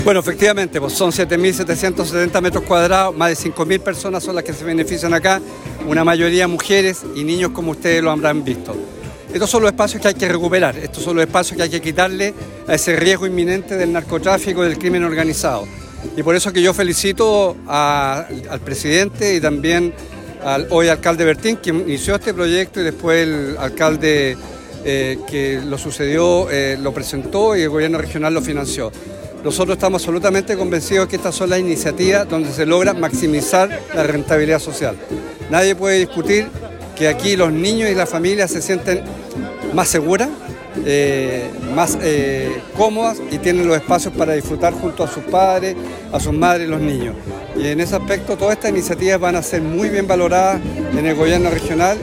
Bueno, efectivamente, pues son 7.770 metros cuadrados, más de 5.000 personas son las que se benefician acá, una mayoría mujeres y niños como ustedes lo habrán visto. Estos son los espacios que hay que recuperar, estos son los espacios que hay que quitarle a ese riesgo inminente del narcotráfico y del crimen organizado. Y por eso que yo felicito al presidente y también al hoy alcalde Bertín, que inició este proyecto, y después el alcalde que lo sucedió lo presentó y el gobierno regional lo financió. Nosotros estamos absolutamente convencidos que estas son las iniciativas donde se logra maximizar la rentabilidad social. Nadie puede discutir que aquí los niños y las familias se sienten más seguras, más cómodas y tienen los espacios para disfrutar junto a sus padres, a sus madres y los niños. Y en ese aspecto todas estas iniciativas van a ser muy bien valoradas en el gobierno regional